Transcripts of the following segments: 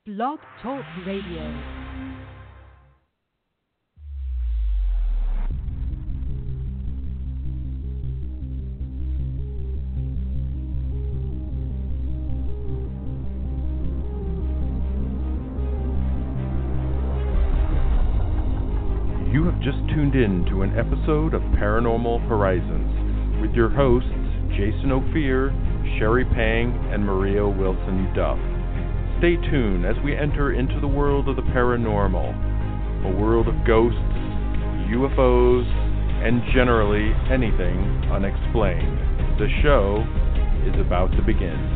Blog Talk Radio. You have just tuned in to an episode of Paranormal Horizons with your hosts Jason Ophir, Sherry Pang, and Maria Wilson Duff. Stay tuned as we enter into the world of the paranormal, a world of ghosts, UFOs, and generally anything unexplained. The show is about to begin.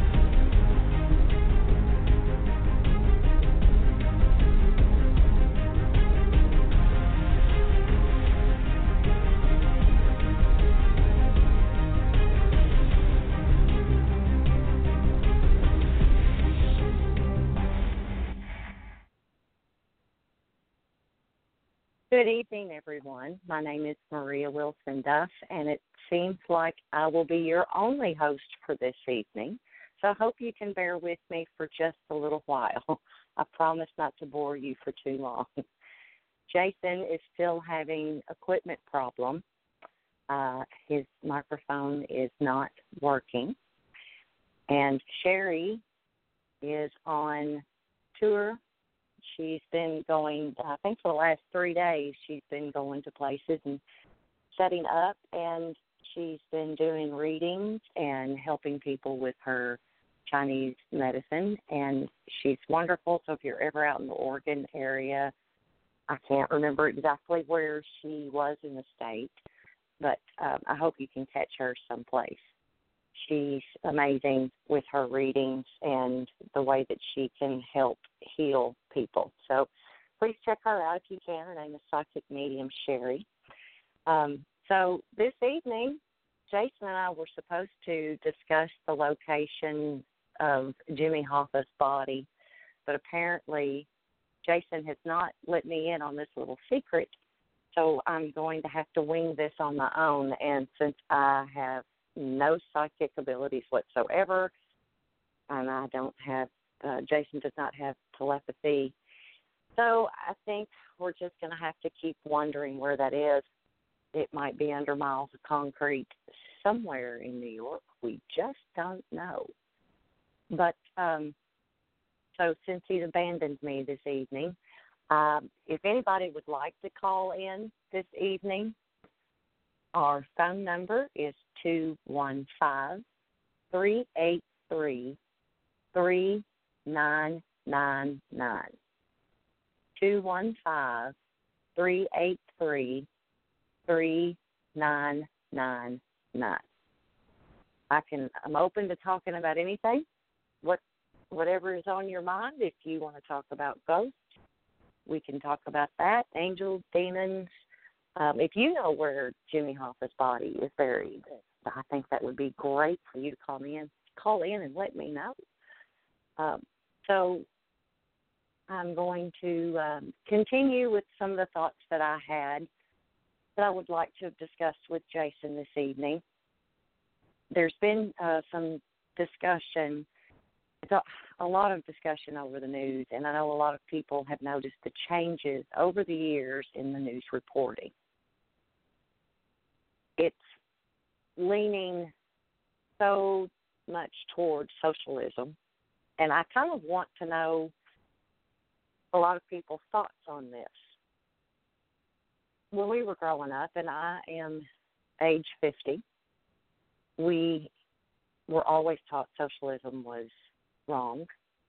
Good evening, everyone. My name is Maria Wilson Duff, and it seems like I will be your only host for this evening. So I hope you can bear with me for just a little while. I promise not to bore you for too long. Jason is still having equipment problem. His microphone is not working. And Sherry is on tour. She's been going, I think for the last 3 days, she's been going to places and setting up, and she's been doing readings and helping people with her Chinese medicine, and she's wonderful. So if you're ever out in the Oregon area, I can't remember exactly where she was in the state, but I hope you can catch her someplace. She's amazing with her readings and the way that she can help heal people. So please check her out if you can. Her name is Psychic Medium Sherry. So this evening, Jason and I were supposed to discuss the location of Jimmy Hoffa's body, but apparently Jason has not let me in on this little secret, so I'm going to have to wing this on my own. And since I have no psychic abilities whatsoever, and I don't have, Jason does not have telepathy. So I think we're just going to have to keep wondering where that is. It might be under miles of concrete somewhere in New York. We just don't know. But so since he's abandoned me this evening, if anybody would like to call in this evening, our phone number is 215-383-3999. 215-383-3999. I'm open to talking about anything, whatever is on your mind. If you want to talk about ghosts, we can talk about that, angels, demons. If you know where Jimmy Hoffa's body is buried, I think that would be great for you to call in and let me know. So I'm going to continue with some of the thoughts that I had that I would like to have discussed with Jason this evening. There's been some discussion, a lot of discussion over the news, and I know a lot of people have noticed the changes over the years in the news reporting. It's leaning so much towards socialism, and I kind of want to know a lot of people's thoughts on this. When we were growing up, and I am age 50, we were always taught socialism was wrong.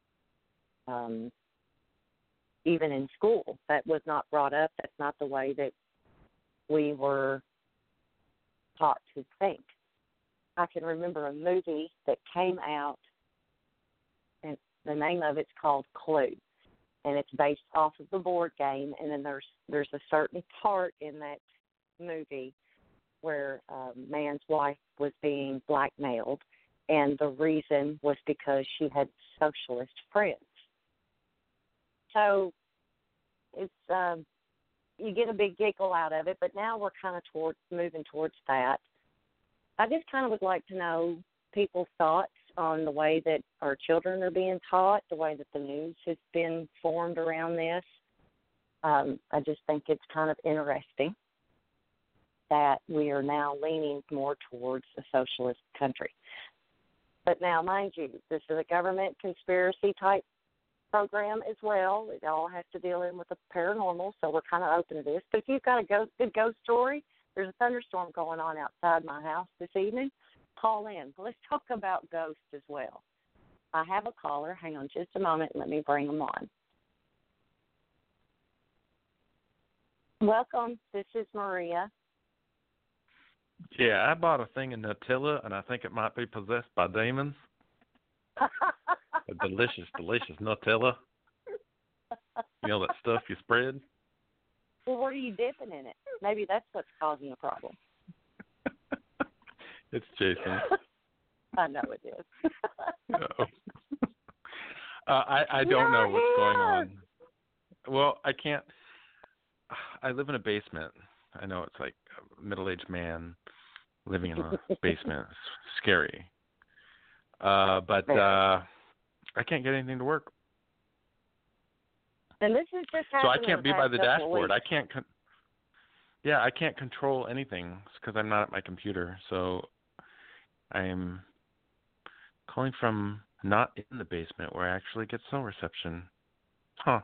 Even in school, that was not brought up. That's not the way that we were taught to think. I can remember a movie that came out, and the name of it's called Clue, and it's based off of the board game. And then there's a certain part in that movie where a man's wife was being blackmailed, and the reason was because she had socialist friends. So it's you get a big giggle out of it, but now we're kind of moving towards that. I just kind of would like to know people's thoughts on the way that our children are being taught, the way that the news has been formed around this. I just think it's kind of interesting that we are now leaning more towards a socialist country. But now, mind you, this is a government conspiracy type program as well. It all has to deal in with the paranormal, so we're kind of open to this. But if you've got a good ghost story, there's a thunderstorm going on outside my house this evening, call in. Let's talk about ghosts as well. I have a caller. Hang on just a moment. Let me bring them on. Welcome. This is Maria. Yeah, I bought a thing in Nutella, and I think it might be possessed by demons. A delicious, delicious Nutella. You know that stuff you spread? Well, what are you dipping in it? Maybe that's what's causing the problem. It's Jason. I know it is. No. I don't know what's going on. Well, I can't. I live in a basement. I know it's like a middle-aged man living in a basement. It's scary. But I can't get anything to work. And this is just so I happening can't be by the dashboard. weeks. I can't control anything because I'm not at my computer. So I'm calling from not in the basement where I actually get cell reception. Huh.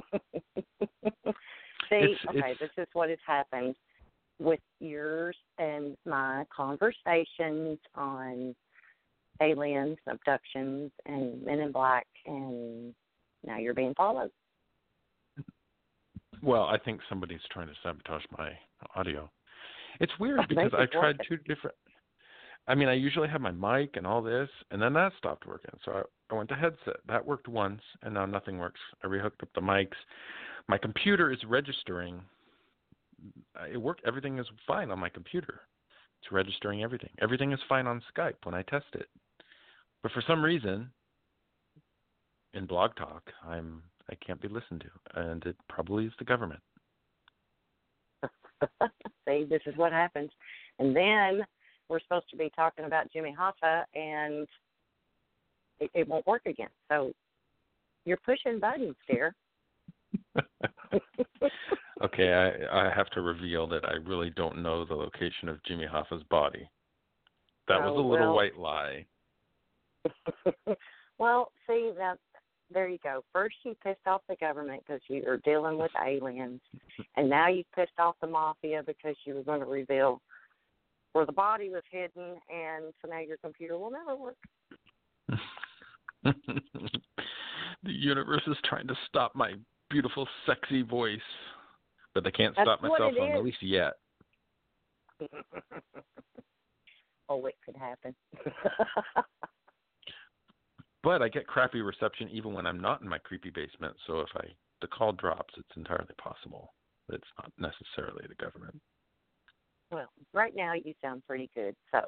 See, this is what has happened with yours and my conversations on aliens, abductions, and Men in Black, and now you're being followed. Well, I think somebody's trying to sabotage my audio. It's weird because I tried two different. I mean, I usually have my mic and all this, and then that stopped working. So I went to headset. That worked once, and now nothing works. I rehooked up the mics. My computer is registering. It worked. Everything is fine on my computer. It's registering everything. Everything is fine on Skype when I test it. But for some reason, in Blog Talk, I can't be listened to, and it probably is the government. See, this is what happens. And then we're supposed to be talking about Jimmy Hoffa, and it won't work again. So you're pushing buttons here. Okay, I have to reveal that I really don't know the location of Jimmy Hoffa's body. That was a little white lie. Well, see, now, there you go. First you pissed off the government because you were dealing with aliens, and now you pissed off the mafia because you were going to reveal where the body was hidden, and so now your computer will never work. The universe is trying to stop my beautiful, sexy voice, but they can't stop my cell phone, at least yet. Oh, it could happen. But I get crappy reception even when I'm not in my creepy basement, so if the call drops, it's entirely possible that it's not necessarily the government. Well, right now you sound pretty good, so.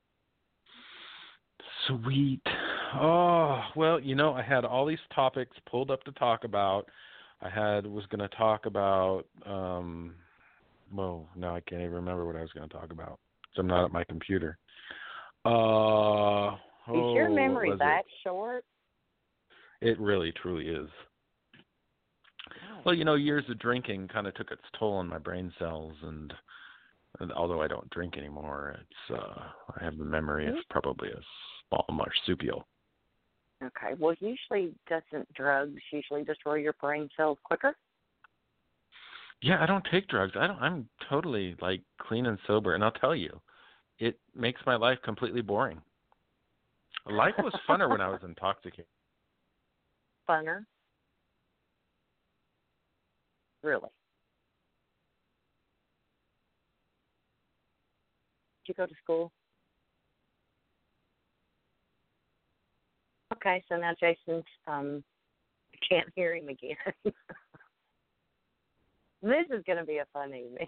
Sweet. Oh, well, I had all these topics pulled up to talk about. Was going to talk about, now I can't even remember what I was going to talk about. So I'm not at my computer. Is your memory that short? It really, truly is. Well, years of drinking kind of took its toll on my brain cells, and although I don't drink anymore, I have the memory of probably a small marsupial. Okay. Well, usually doesn't drugs usually destroy your brain cells quicker? Yeah, I don't take drugs. I'm totally clean and sober, and I'll tell you, it makes my life completely boring. Life was funner when I was intoxicated. Funner? Really? Did you go to school? Okay, so now Jason's can't hear him again. This is going to be a fun evening.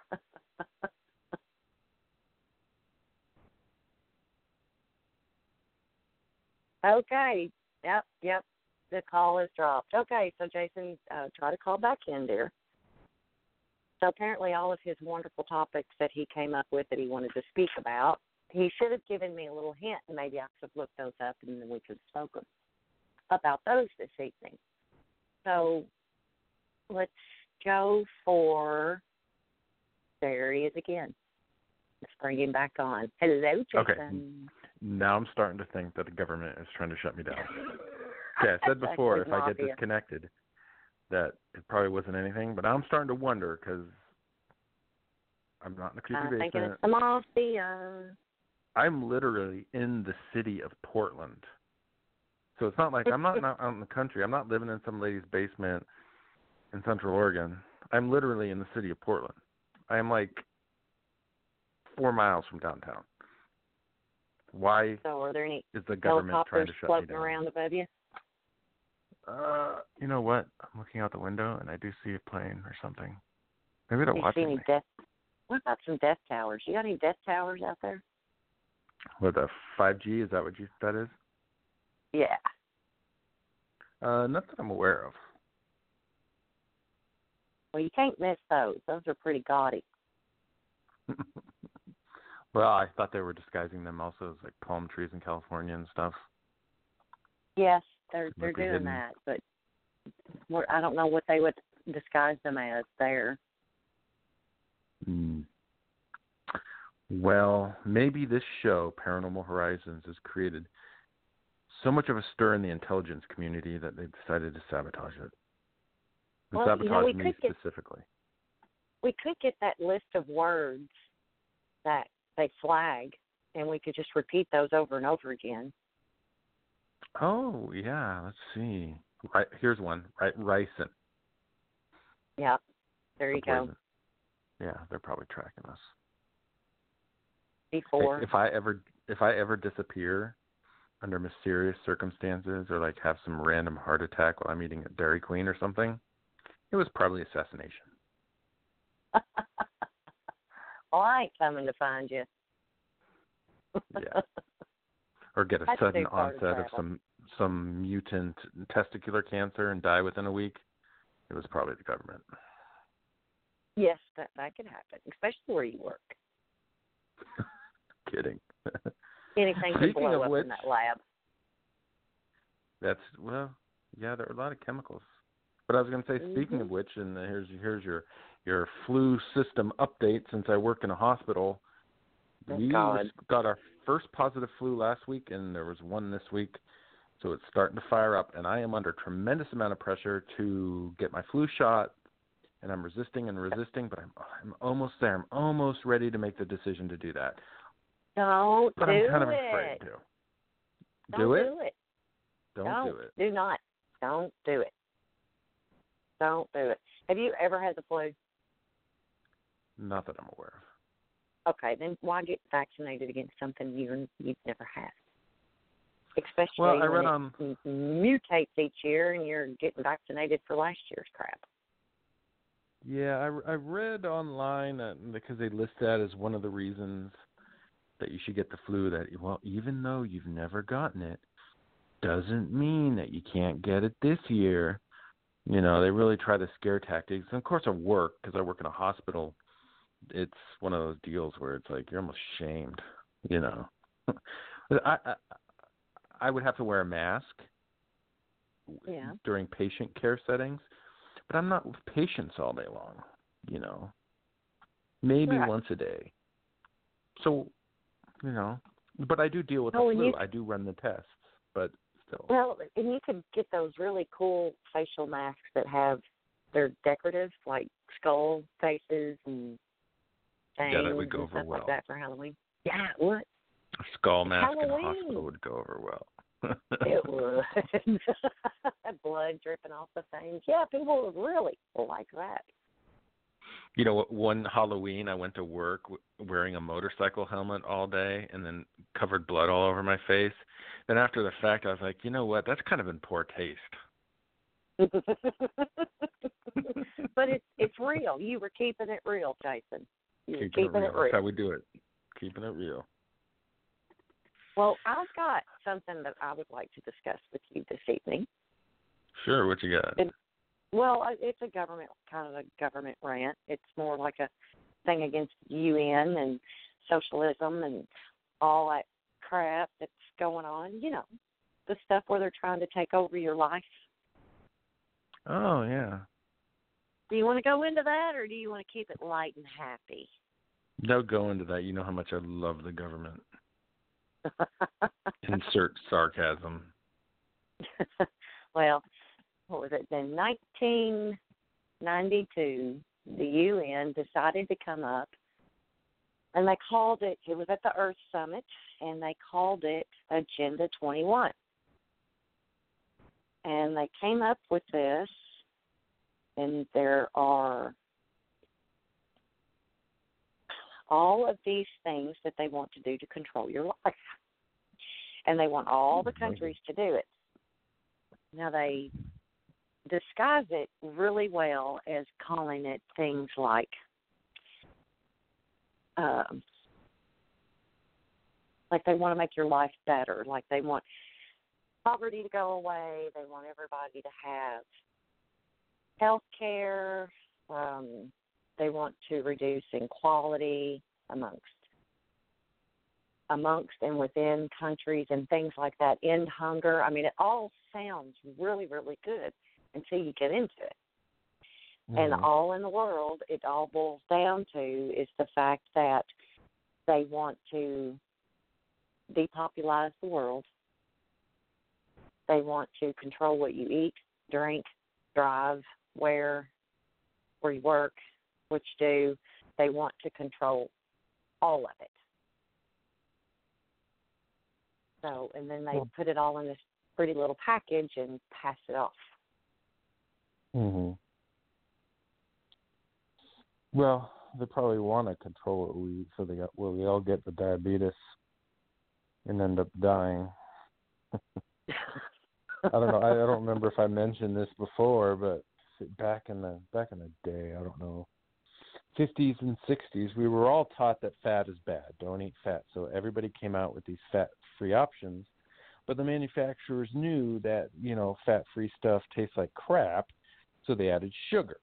Okay. Yep. The call is dropped. Okay, so Jason, try to call back in, dear. So apparently all of his wonderful topics that he came up with that he wanted to speak about, he should have given me a little hint, and maybe I could have looked those up, and then we could have spoken about those this evening. So let's go for, there he is again. Let's bring him back on. Hello, Jason. Okay. Now I'm starting to think that the government is trying to shut me down. Okay, I said before, if I get disconnected, that it probably wasn't anything, but I'm starting to wonder because I'm not in the creepy basement. I'm thinking it's the mafia. I'm literally in the city of Portland. So it's not like I'm not out in the country. I'm not living in some lady's basement in Central Oregon. I'm literally in the city of Portland. I am like 4 miles from downtown. Why so are there any is the government trying to shut me floating down? around above you? You know what? I'm looking out the window and I do see a plane or something. Maybe they're watching me. What about some death towers? You got any death towers out there? What, the 5G? Is that what that is? Yeah. Not that I'm aware of. Well, you can't miss those. Those are pretty gaudy. Well, I thought they were disguising them also as like palm trees in California and stuff. Yes, they're doing that, but I don't know what they would disguise them as there. Well, maybe this show, Paranormal Horizons, has created so much of a stir in the intelligence community that they've decided to sabotage it. And well, sabotage me specifically. We could get that list of words that they flag, and we could just repeat those over and over again. Oh, yeah. Let's see. Right, here's one. Right, ricin. Yep. There you go. Yeah, they're probably tracking us. Before. If I ever disappear under mysterious circumstances or like have some random heart attack while I'm eating at Dairy Queen or something, it was probably assassination. Well, I ain't coming to find you. Yeah. Or get a sudden onset of some mutant testicular cancer and die within a week. It was probably the government. Yes, that could happen, especially where you work. Kidding. Anything can blow up in that lab. Yeah, there are a lot of chemicals. But I was going to say, speaking of which, and here's your flu system update. Since I work in a hospital, we got our first positive flu last week, and there was one this week. So it's starting to fire up, and I am under tremendous amount of pressure to get my flu shot, and I'm resisting, but I'm almost there. I'm almost ready to make the decision to do that. Don't but do it. I'm kind of afraid to. Don't do it. Don't do it. Do not. Don't do it. Don't do it. Have you ever had the flu? Not that I'm aware of. Okay, then why get vaccinated against something you've never had? Especially I read when it mutates each year and you're getting vaccinated for last year's crap. Yeah, I read online because they list that as one of the reasons that you should get the flu, that, well, even though you've never gotten it, doesn't mean that you can't get it this year. You know, they really try the scare tactics. And, of course, I work, because I work in a hospital. It's one of those deals where it's like you're almost shamed, you know. I would have to wear a mask during patient care settings, but I'm not with patients all day long, you know. Maybe once a day. So, you know, but I do deal with the flu. I do run the tests, but still. Well, and you could get those really cool facial masks that they're decorative, like skull faces and things. Yeah, that would go over stuff well. Like that for Halloween. Yeah, it would. A skull mask in a hospital would go over well. It would. Blood dripping off the things. Yeah, people would really like that. You know, one Halloween I went to work wearing a motorcycle helmet all day and then covered blood all over my face. Then after the fact, I was like, you know what? That's kind of in poor taste. But it's real. You were keeping it real, Jason. You were keeping it real. That's how we do it. Keeping it real. Well, I've got something that I would like to discuss with you this evening. Sure. What you got? It's a government rant. It's more like a thing against the UN and socialism and all that crap that's going on, the stuff where they're trying to take over your life. Oh, yeah. Do you want to go into that, or do you want to keep it light and happy? Don't go into that. You know how much I love the government. Insert sarcasm. Well, what was it? In 1992, the UN decided to come up, and they called it was at the Earth Summit, and they called it Agenda 21. And they came up with this, and there are all of these things that they want to do to control your life. And they want all the countries to do it. Now, they disguise it really well as calling it things like they want to make your life better, like they want poverty to go away, they want everybody to have health care, they want to reduce inequality amongst and within countries and things like that, end hunger. I mean, it all sounds really, really good until you get into it. Mm-hmm. And all in the world, it all boils down to is the fact that they want to depopulize the world. They want to control what you eat, drink, drive, where you work, what you do. They want to control all of it. So, and then they put it all in this pretty little package and pass it off. Mm-hmm. Well, they probably want to control what we eat, so we all get the diabetes and end up dying. I don't know. I don't remember if I mentioned this before, but back in the day, I don't know, 50s and 60s, we were all taught that fat is bad. Don't eat fat. So everybody came out with these fat-free options. But the manufacturers knew that, fat-free stuff tastes like crap, so they added sugar,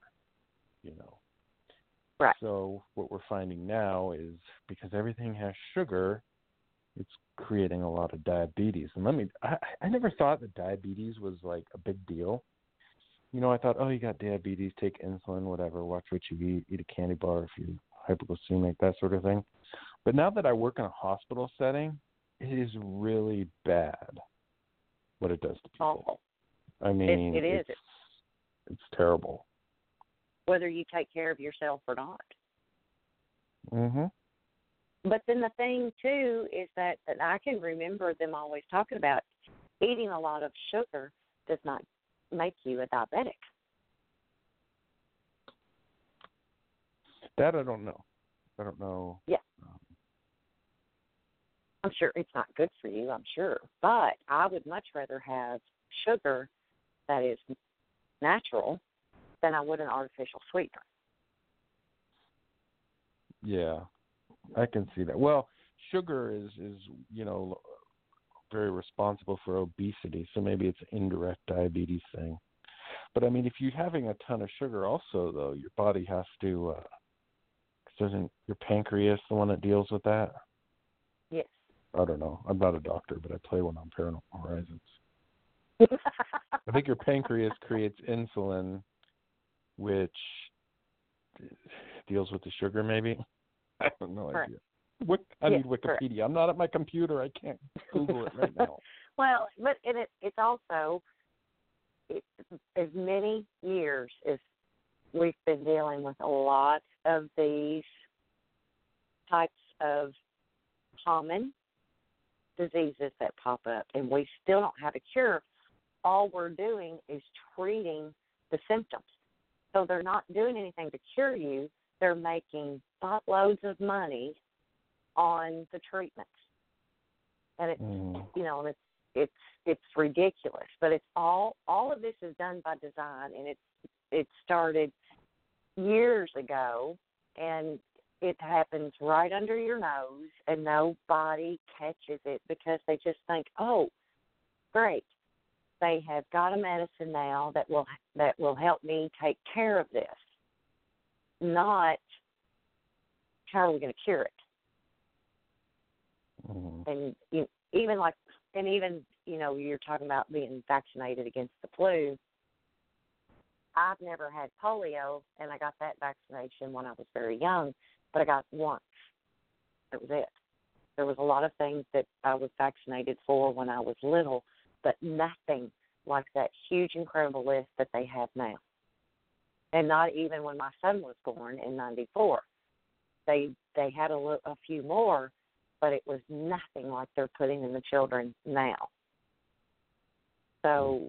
Right. So what we're finding now is because everything has sugar, it's creating a lot of diabetes. And I never thought that diabetes was like a big deal. I thought, you got diabetes, take insulin, whatever, watch what you eat a candy bar if you're hypoglycemic, that sort of thing. But now that I work in a hospital setting, it is really bad what it does to people. Awful. I mean, it is. It's terrible. Whether you take care of yourself or not. Mm-hmm. But then the thing, too, is that I can remember them always talking about eating a lot of sugar does not make you a diabetic. That I don't know. Yeah. I'm sure it's not good for you, I'm sure. But I would much rather have sugar that is natural than I would an artificial sweetener. Yeah, I can see that. Well, sugar is very responsible for obesity, so maybe it's an indirect diabetes thing. But I mean, if you're having a ton of sugar also, though, your body has to, isn't your pancreas the one that deals with that? Yes. I don't know. I'm not a doctor, but I play one on Paranormal Horizons. I think your pancreas creates insulin, which deals with the sugar, maybe? I have no idea. I need Wikipedia. Correct. I'm not at my computer. I can't Google it right now. Well, but it's also as many years as we've been dealing with a lot of these types of common diseases that pop up, and we still don't have a cure. All we're doing is treating the symptoms. So they're not doing anything to cure you. They're making buttloads of money on the treatments, and it's it's ridiculous. But it's all of this is done by design, and it started years ago, and it happens right under your nose, and nobody catches it because they just think, oh, great, they have got a medicine now that will help me take care of this. Not how are we going to cure it? And even you're talking about being vaccinated against the flu. I've never had polio, and I got that vaccination when I was very young, but I got once. That was it. There was a lot of things that I was vaccinated for when I was little, but nothing like that huge, incredible list that they have now. And not even when my son was born in '94. They had a few more, but it was nothing like they're putting in the children now. So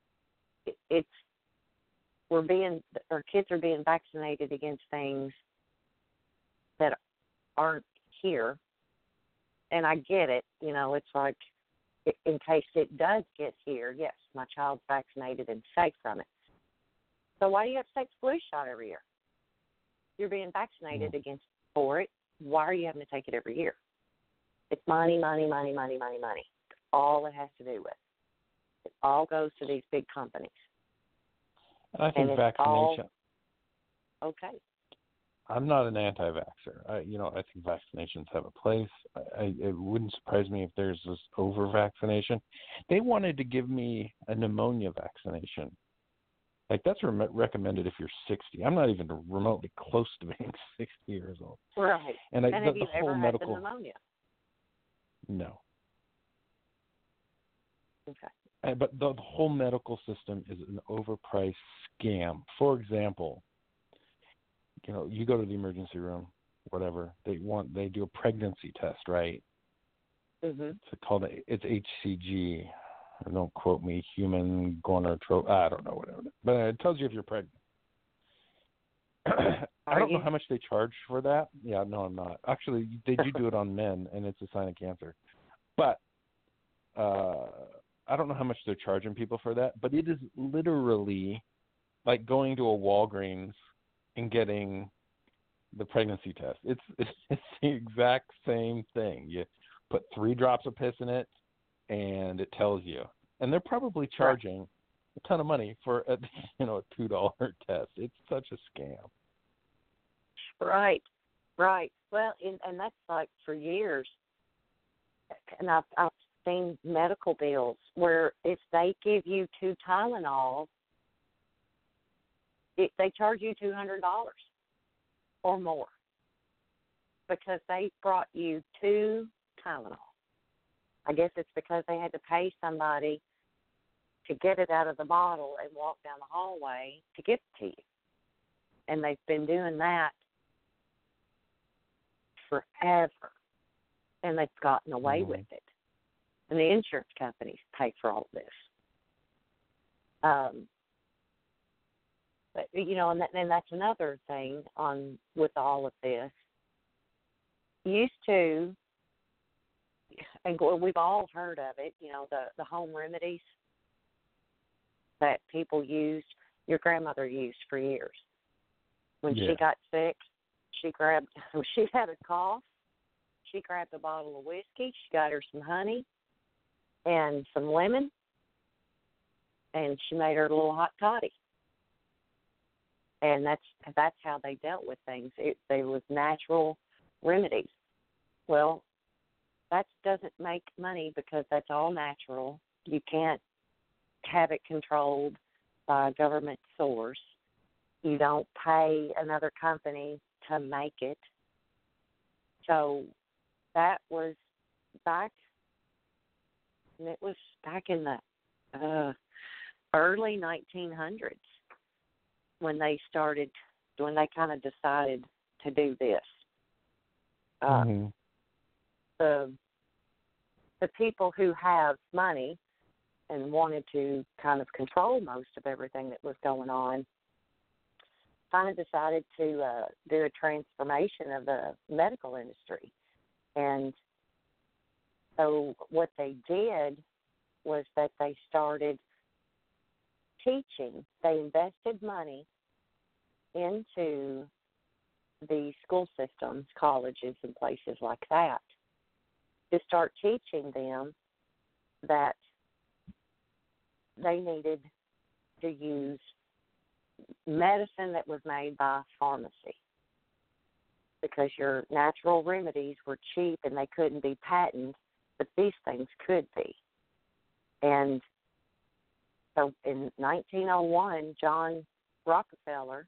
our kids are being vaccinated against things that aren't here. And I get it. It's like, in case it does get here, yes, my child's vaccinated and safe from it. So why do you have to take the flu shot every year? You're being vaccinated for it. Why are you having to take it every year? It's money, money, money, money, money, money. That's all it has to do with. It all goes to these big companies. I think vaccination. Okay. I'm not an anti-vaxxer. I think vaccinations have a place. It wouldn't surprise me if there's this over-vaccination. They wanted to give me a pneumonia vaccination. Like, that's recommended if you're 60. I'm not even remotely close to being 60 years old. Right. And have you whole ever had medical... the pneumonia? No. Okay. But the whole medical system is an overpriced scam. For example, you go to the emergency room, whatever, they do a pregnancy test, right? Mm-hmm. It's HCG. Don't quote me, human gonotrope. I don't know, whatever. But it tells you if you're pregnant. I don't know how much they charge for that. Yeah, no, I'm not. Actually, they do it on men, and it's a sign of cancer. But I don't know how much they're charging people for that. But it is literally like going to a Walgreens and getting the pregnancy test. It's the exact same thing. You put 3 drops of piss in it, and it tells you. And they're probably charging a ton of money for a $2 test. It's such a scam. Right. Well, and that's like for years. And I've seen medical bills where if they give you 2 Tylenol, they charge you $200 or more because they brought you 2 Tylenol. I guess it's because they had to pay somebody to get it out of the bottle and walk down the hallway to give it to you. And they've been doing that forever. And they've gotten away with it. And the insurance companies pay for all of this. But, and that's another thing with all of this. Used to, and we've all heard of it, the home remedies that people used, your grandmother used for years. When she got sick, when she had a cough, she grabbed a bottle of whiskey, she got her some honey and some lemon, and she made her a little hot toddy. And that's how they dealt with things. They was natural remedies. Well, that doesn't make money because that's all natural. You can't have it controlled by a government source. You don't pay another company to make it. So that was back in the early 1900s when they kind of decided to do this. The people who have money and wanted to kind of control most of everything that was going on kind of decided to do a transformation of the medical industry. And so what they did was that they started teaching. They invested money into the school systems, colleges, and places like that to start teaching them that they needed to use medicine that was made by pharmacy. because your natural remedies were cheap and they couldn't be patented, but these things could be. And so in 1901, John Rockefeller,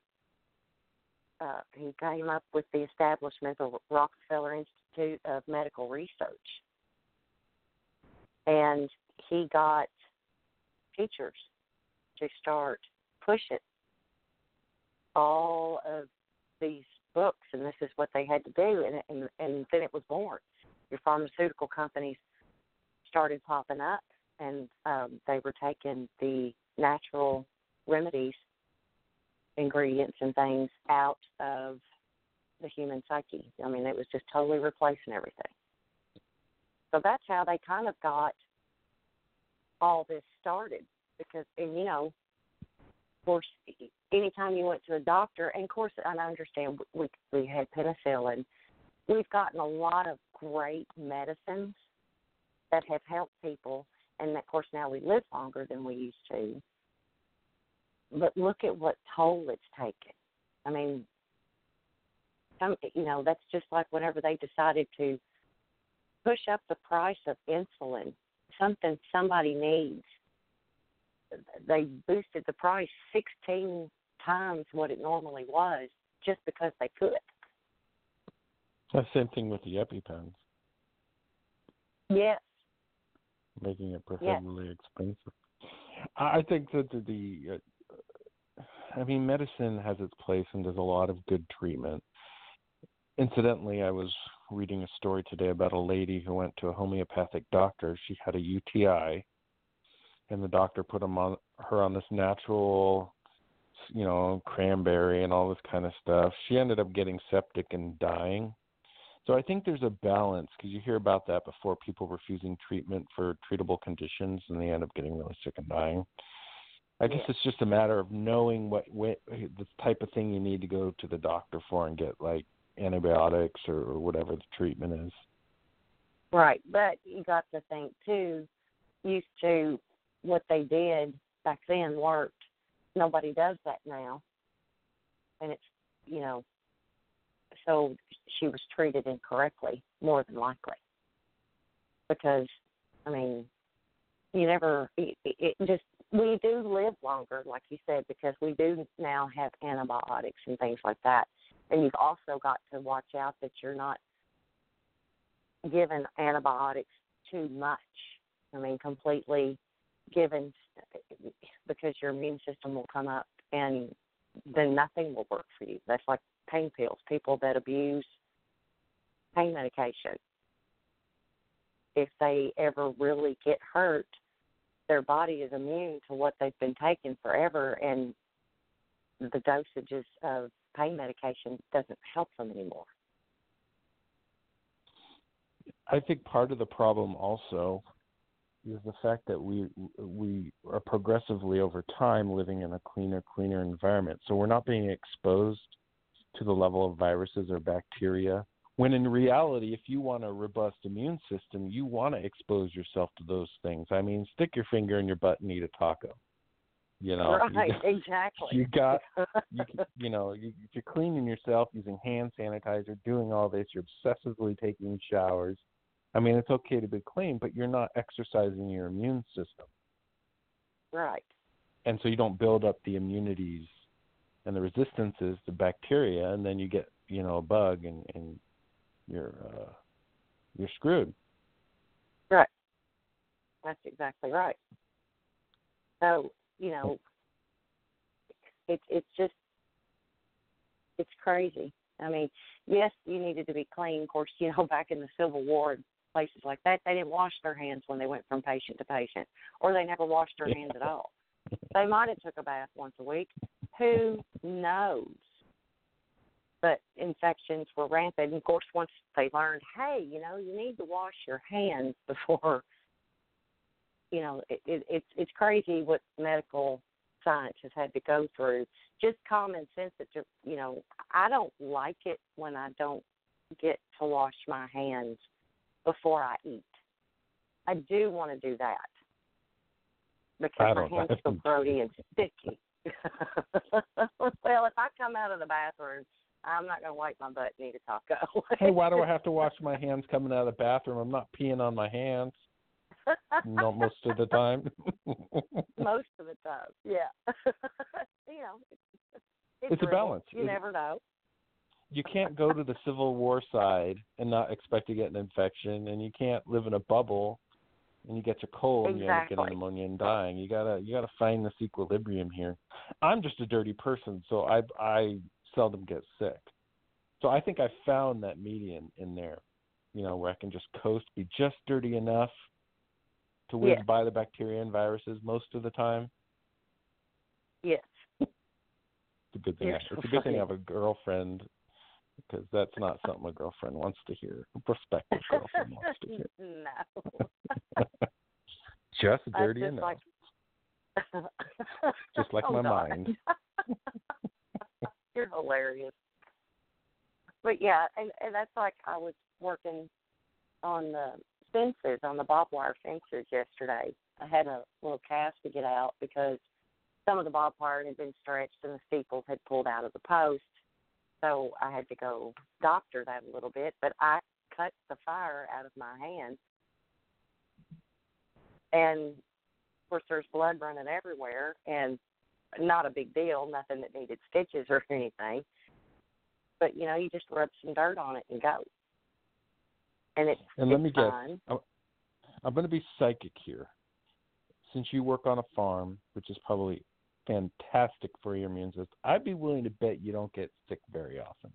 he came up with the establishment of the Rockefeller Institute of Medical Research. And he got teachers to start pushing all of these books, and this is what they had to do, and then it was born. Your pharmaceutical companies started popping up, and they were taking the natural remedies, ingredients and things out of the human psyche. I mean, it was just totally replacing everything. So that's how they kind of got all this started. Because, and you know, of course, anytime you went to a doctor, and of course, I understand we had penicillin. We've gotten a lot of great medicines that have helped people, and of course now we live longer than we used to. But look at what toll it's taken. I mean, you know, that's just like whenever they decided to push up the price of insulin, something somebody needs. They boosted the price 16 times what it normally was just because they could. The same thing with the EpiPens. Yes. Making it prohibitively expensive. I think that I mean, medicine has its place and does a lot of good treatment. Incidentally, I was reading a story today about a lady who went to a homeopathic doctor. She had a UTI, and the doctor put her on this natural, you know, cranberry and all this kind of stuff. She ended up getting septic and dying. So I think there's a balance, because you hear about that before, people refusing treatment for treatable conditions, and they end up getting really sick and dying. I guess it's just a matter of knowing what the type of thing you need to go to the doctor for and get, like, antibiotics or whatever the treatment is. Right, but you got to think, too, used to what they did back then worked. Nobody does that now. And it's, you know, so she was treated incorrectly, more than likely. Because, I mean, you never, it just, we do live longer, like you said, because we do now have antibiotics and things like that. And you've also got to watch out that you're not given antibiotics too much. I mean, completely given, because your immune system will come up and then nothing will work for you. That's like pain pills, people that abuse pain medication. If they ever really get hurt, their body is immune to what they've been taking forever, and the dosages of pain medication doesn't help them anymore. I think part of the problem also is the fact that we are progressively over time living in a cleaner environment. So we're not being exposed to the level of viruses or bacteria, when in reality, if you want a robust immune system, you want to expose yourself to those things. I mean, stick your finger in your butt and eat a taco. You know, right, exactly. If you're cleaning yourself using hand sanitizer, doing all this, you're obsessively taking showers. I mean, it's okay to be clean, but you're not exercising your immune system. Right. And so you don't build up the immunities and the resistances to bacteria, and then you get, a bug and you're screwed. Right. That's exactly right. So, it's crazy. I mean, yes, you needed to be clean. Of course, back in the Civil War and places like that, they didn't wash their hands when they went from patient to patient, or they never washed their hands at all. They might have took a bath once a week. Who knows? But infections were rampant. And, of course, once they learned, hey, you need to wash your hands before, it's crazy what medical science has had to go through. Just common sense that, I don't like it when I don't get to wash my hands before I eat. I do want to do that because my hands are so grody and sticky. Well, if I come out of the bathroom I'm not going to wipe my butt and eat a taco. Hey, why do I have to wash my hands coming out of the bathroom? I'm not peeing on my hands. No, most of the time. Most of the time, yeah. It's a balance. You never know. You can't go to the Civil War side and not expect to get an infection, and you can't live in a bubble and you get your cold and you end up getting pneumonia and dying. You gotta find this equilibrium here. I'm just a dirty person, so I seldom get sick. So I think I found that median in there, where I can just coast, be just dirty enough to whiz by the bacteria and viruses most of the time. Yes. It's a good thing. It's a good thing I have a girlfriend, because that's not something a girlfriend wants to hear. A prospective girlfriend wants to hear. No. Just dirty enough. Just like my God. mind. You're hilarious. But yeah, and that's like I was working on the fences, on the barbed wire fences yesterday. I had a little cast to get out because some of the barbed wire had been stretched and the steeples had pulled out of the post. So I had to go doctor that a little bit, but I cut the fire out of my hand. And, of course, there's blood running everywhere, and not a big deal, nothing that needed stitches or anything. But, you just rub some dirt on it and go. And it's let me fun. guess, I'm going to be psychic here. Since you work on a farm, which is probably fantastic for your immune system, I'd be willing to bet you don't get sick very often.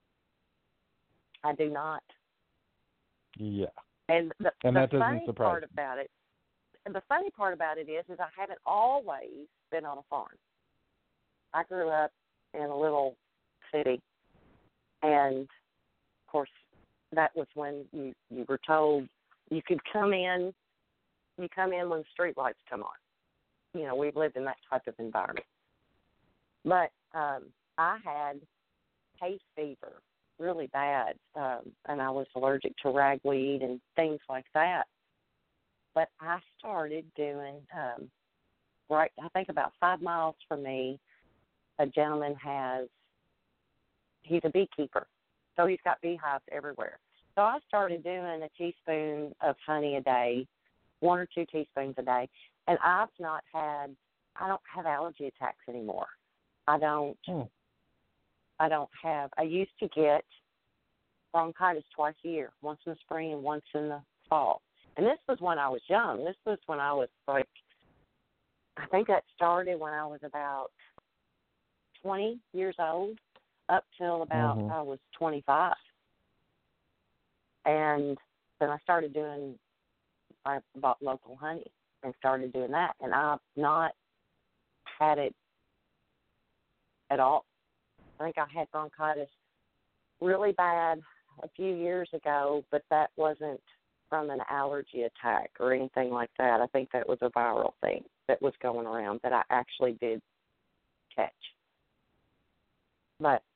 I do not. Yeah. And the that doesn't funny surprise part me. about it, the funny part about it is I haven't always been on a farm. I grew up in a little city, and of course, that was when you were told you could come in. You come in when the street lights come on. We've lived in that type of environment. But I had hay fever really bad, and I was allergic to ragweed and things like that. But I started doing, I think about 5 miles from me, a gentleman he's a beekeeper, so he's got beehives everywhere. So I started doing a teaspoon of honey a day, 1 or 2 teaspoons a day, and I don't have allergy attacks anymore. I used to get bronchitis twice a year, once in the spring and once in the fall. And this was when I was young. This was when I was I think that started when I was about 20 years old up till about I was 25. And then I bought local honey and started doing that. And I've not had it at all. I think I had bronchitis really bad a few years ago, but that wasn't from an allergy attack or anything like that. I think that was a viral thing that was going around that I actually did catch. But,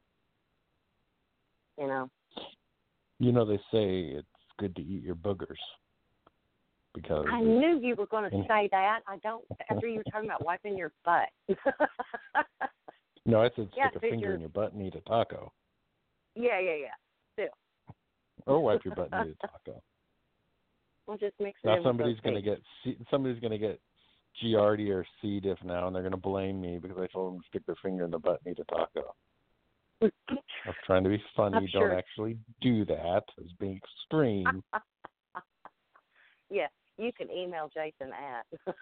they say it's good to eat your boogers. Because I knew you were going to say that. After you were talking about wiping your butt. No, I said stick a finger in your butt and eat a taco. Yeah. Still. Or wipe your butt and eat a taco. We'll just mix it now in. Somebody's going to get Giardia or C. diff now, and they're going to blame me because I told them to stick their finger in the butt and eat a taco. I was trying to be funny. Don't actually do that. It's being extreme. Yeah, you can email Jason at.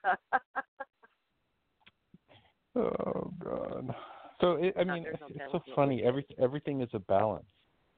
Oh God. So it's so funny. Everything is a balance.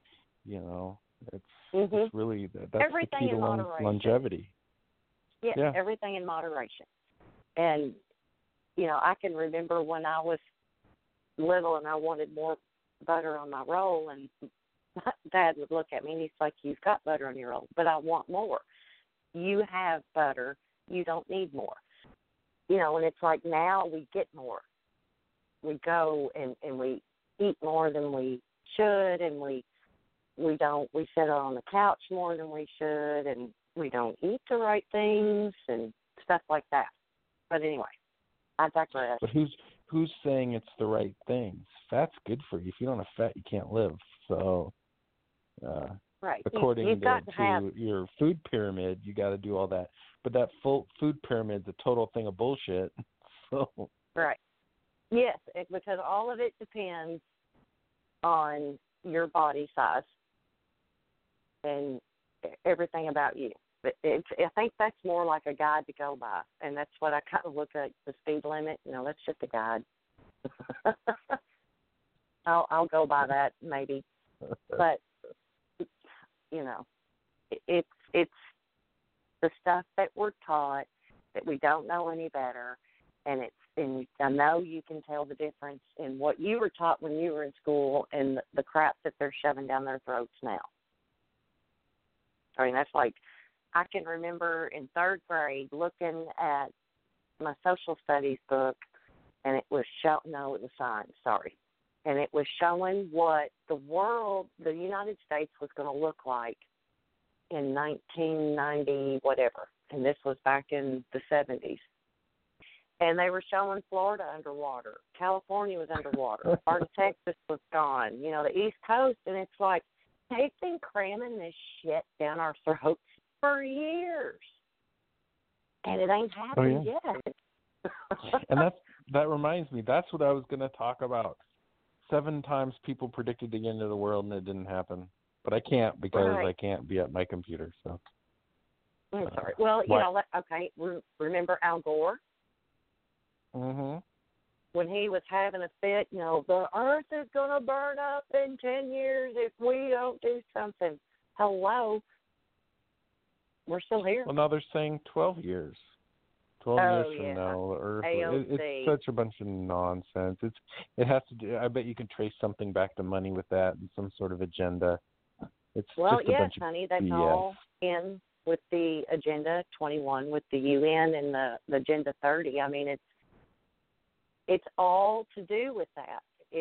It's really that's everything the key to longevity. Yeah, everything in moderation. And I can remember when I was little and I wanted more butter on my roll, and Dad would look at me and he's like, "You've got butter on your roll, but I want more. You have butter. You don't need more." And it's like now we get more. We go and we eat more than we should, and we sit on the couch more than we should, and we don't eat the right things and stuff like that. But anyway, I digress. But who's saying it's the right thing? Fat's good for you. If you don't have fat, you can't live. So, right. according You've got to your food pyramid, you got to do all that. But that full food pyramid's a total thing of bullshit. So. Right. Yes, because all of it depends on your body size and everything about you. But I think that's more like a guide to go by, and that's what I kind of look at, the speed limit. That's just a guide. I'll go by that maybe, but it's the stuff that we're taught that we don't know any better, and I know you can tell the difference in what you were taught when you were in school and the crap that they're shoving down their throats now. I mean, that's like, I can remember in third grade looking at my social studies book, and it was science, sorry. And it was showing what the United States was going to look like in 1990, whatever. And this was back in the 70s. And they were showing Florida underwater. California was underwater. Part of Texas was gone. The East Coast. And it's like, they've been cramming this shit down our throats for years. And it ain't happened yet. And that reminds me, that's what I was going to talk about. 7 times people predicted the end of the world and it didn't happen. But I can't because I can't be at my computer. So. I'm sorry. Well, okay, remember Al Gore? Mm-hmm. When he was having a fit, the earth is going to burn up in 10 years if we don't do something. Hello? We're still here. Well, now they're saying 12 years. 12 years from now, the earth. It's such a bunch of nonsense. It has to do. I bet you can trace something back to money with that and some sort of agenda. It's just a bunch of honey, that's BS. all in with the Agenda 21, with the UN and the Agenda 30. I mean, it's all to do with that.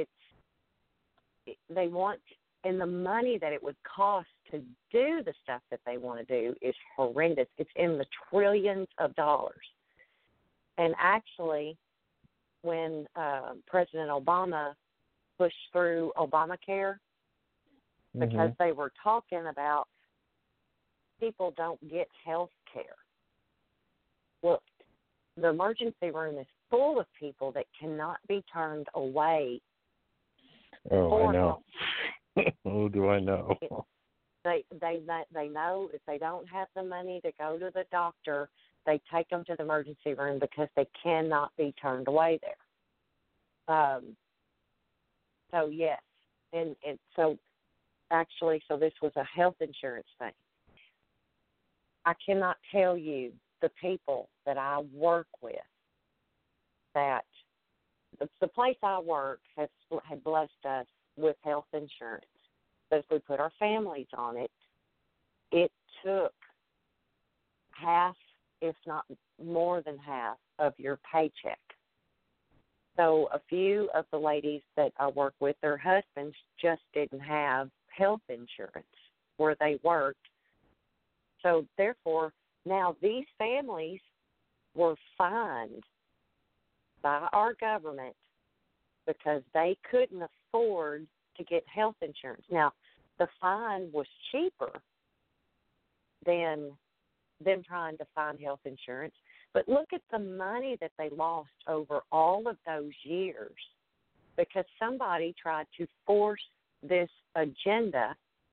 They want, and the money that it would cost to do the stuff that they want to do is horrendous. It's in the trillions of dollars. And actually, when President Obama pushed through Obamacare, because they were talking about people don't get health care. Well, the emergency room is full of people that cannot be turned away. Oh, I know. Oh, do I know? They know if they don't have the money to go to the doctor, they take them to the emergency room because they cannot be turned away there. So yes, and so actually, so this was a health insurance thing. I cannot tell you the people that I work with that the place I work had blessed us with health insurance. But if we put our families on it, it took half, if not more than half, of your paycheck. So a few of the ladies that I work with, their husbands just didn't have health insurance where they worked. So therefore, now these families were fined by our government because they couldn't afford to get health insurance. Now, the fine was cheaper than them trying to find health insurance. But look at the money that they lost over all of those years because somebody tried to force this agenda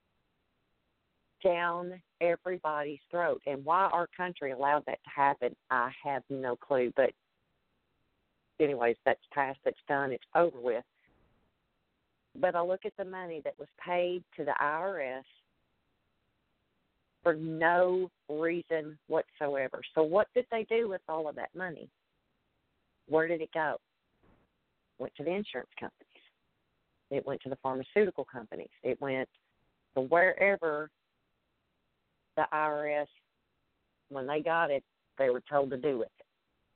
down everybody's throat. And why our country allowed that to happen, I have no clue. But anyways, that's past, that's done, it's over with. But I look at the money that was paid to the IRS for no reason whatsoever. So what did they do with all of that money? Where did it go? Went to the insurance companies. It went to the pharmaceutical companies. It went to wherever the IRS, when they got it, they were told to do with it.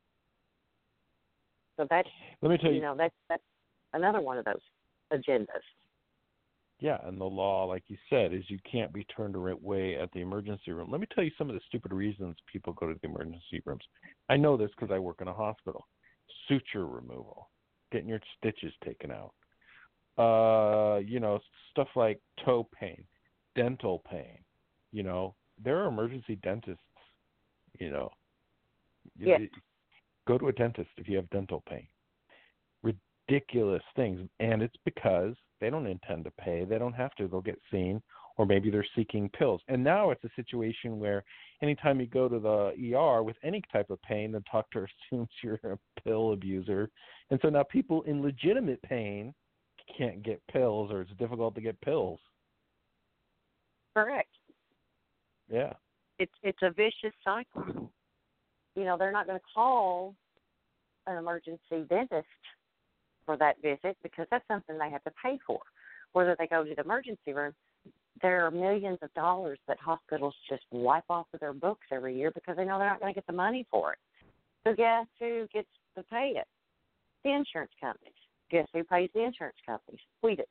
So that's, let me tell you, that's another one of those agendas. Yeah, and the law, like you said, is you can't be turned away at the emergency room. Let me tell you some of the stupid reasons people go to the emergency rooms. I know this because I work in a hospital. Suture removal. getting your stitches taken out. Stuff like toe pain, dental pain. There are emergency dentists. Yes. Go to a dentist if you have dental pain. Ridiculous things, and it's because they don't intend to pay. They don't have to. They'll get seen, or maybe they're seeking pills. And now it's a situation where anytime you go to the ER with any type of pain, the doctor assumes you're a pill abuser. And so now people in legitimate pain can't get pills, or it's difficult to get pills. Correct. Yeah. It's a vicious cycle. They're not going to call an emergency dentist for that visit because that's something they have to pay for. Whether they go to the emergency room, there are millions of dollars that hospitals just wipe off of their books every year because they know they're not going to get the money for it. So guess who gets to pay it? The insurance companies. Guess who pays the insurance companies? We do.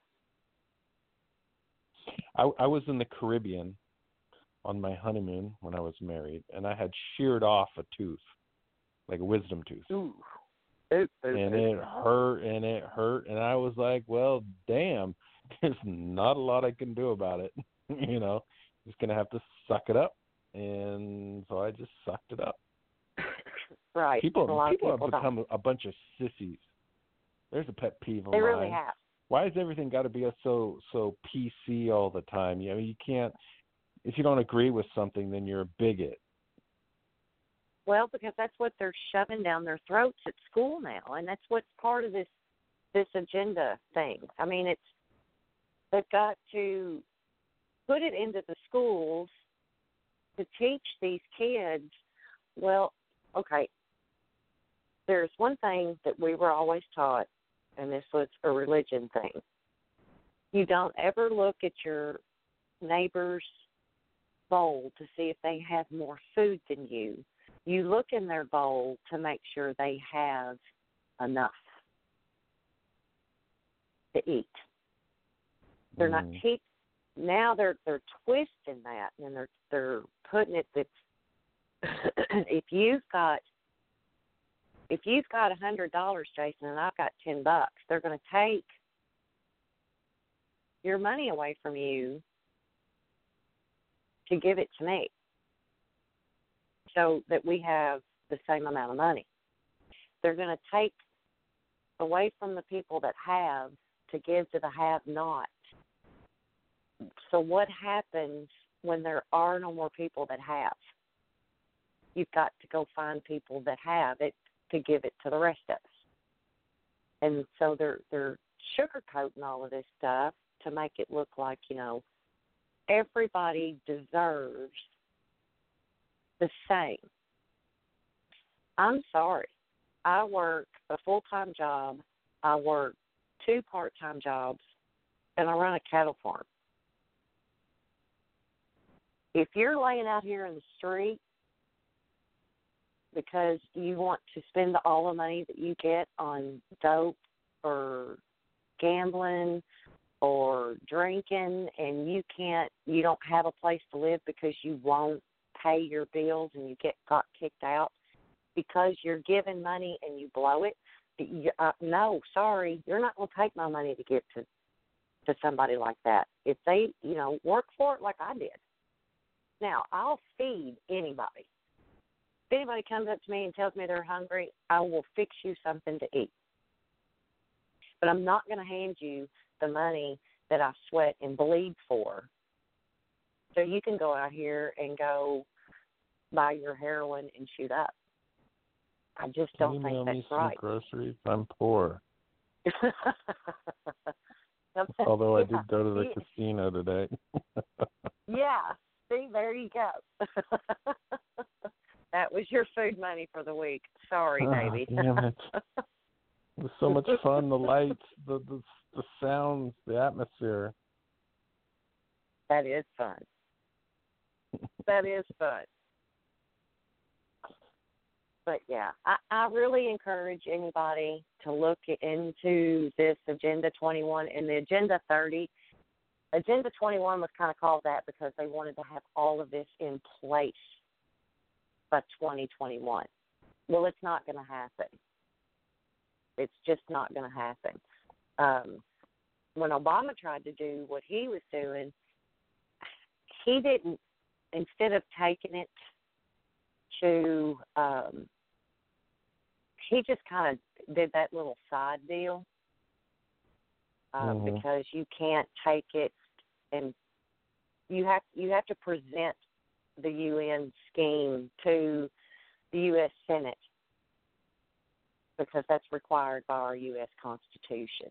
I was in the Caribbean on my honeymoon when I was married, and I had sheared off a tooth, like a wisdom tooth. Ooh. And it hurt, and I was like, well, damn, there's not a lot I can do about it. Just going to have to suck it up. And so I just sucked it up. Right. People have become a bunch of sissies. There's a pet peeve of mine. They really have. Why has everything got to be so PC all the time? You can't. If you don't agree with something, then you're a bigot. Well, because that's what they're shoving down their throats at school now, and that's what's part of this agenda thing. I mean, they've got to put it into the schools to teach these kids. Well, okay, there's one thing that we were always taught, and this was a religion thing. You don't ever look at your neighbor's bowl to see if they have more food than you. You look in their bowl to make sure they have enough to eat. They're not now they're twisting that, and they're putting it that if you've got $100, Jason, and I've got $10, they're going to take your money away from you to give it to me, so that we have the same amount of money. They're going to take away from the people that have to give to the have-not. So what happens when there are no more people that have? You've got to go find people that have it to give it to the rest of us. And so they're sugarcoating all of this stuff to make it look like, everybody deserves the same. I'm sorry. I work a full-time job, I work 2 part-time jobs, and I run a cattle farm. If you're laying out here in the street because you want to spend all the money that you get on dope or gambling or drinking, and you don't have a place to live because you won't pay your bills and you got kicked out because you're giving money and you blow it, no, sorry, you're not going to take my money to give to somebody like that. If they, work for it like I did. Now, I'll feed anybody. If anybody comes up to me and tells me they're hungry, I will fix you something to eat. But I'm not going to hand you the money that I sweat and bleed for, so you can go out here and go buy your heroin and shoot up. I just don't think that's right. Can you mail me some groceries? I'm poor. Although I did go to the casino today. Yeah. See, there you go. That was your food money for the week. Sorry, baby. Damn it. It was so much fun. The lights, the sounds, the atmosphere. That is fun. That is fun. But, yeah, I really encourage anybody to look into this Agenda 21 and the Agenda 30. Agenda 21 was kind of called that because they wanted to have all of this in place by 2021. Well, it's not going to happen. It's just not going to happen. When Obama tried to do what he was doing, he didn't, instead of taking it to, he just kind of did that little side deal because you can't take it, and you have to present the UN scheme to the U.S. Senate because that's required by our U.S. Constitution.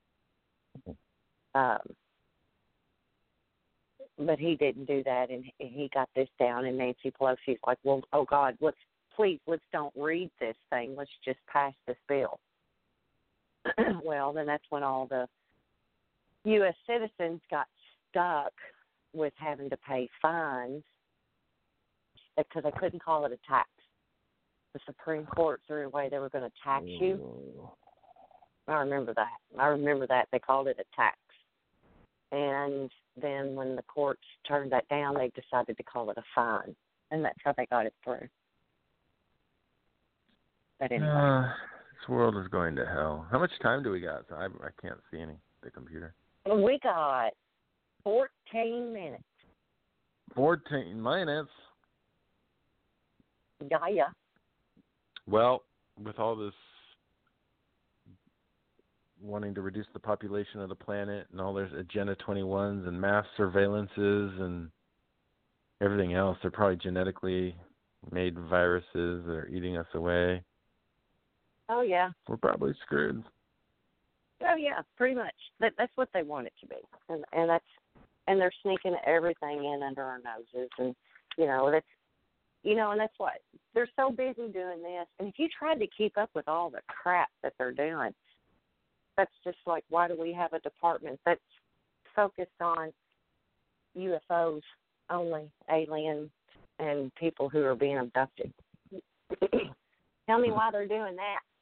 But he didn't do that, and he got this down, and Nancy Pelosi's like, well, oh, God, let's don't read this thing. Let's just pass this bill. Well, then that's when all the U.S. citizens got stuck with having to pay fines because they couldn't call it a tax. The Supreme Court threw away they were going to tax you. I remember that. They called it a tax. And then when the courts turned that down, they decided to call it a fine. And that's how they got it through. But anyway. This world is going to hell. How much time do we got? I can't see the computer. We got 14 minutes. 14 minutes? Yeah. Well, with all this wanting to reduce the population of the planet and all there's Agenda 21s and mass surveillances and everything else, they're probably genetically made viruses that are eating us away. Oh, yeah. We're probably screwed. Oh, yeah, pretty much. That's what they want it to be. And they're sneaking everything in under our noses. And, and that's what. They're so busy doing this. And if you tried to keep up with all the crap that they're doing, that's just like, why do we have a department that's focused on UFOs only, aliens, and people who are being abducted? Tell me why they're doing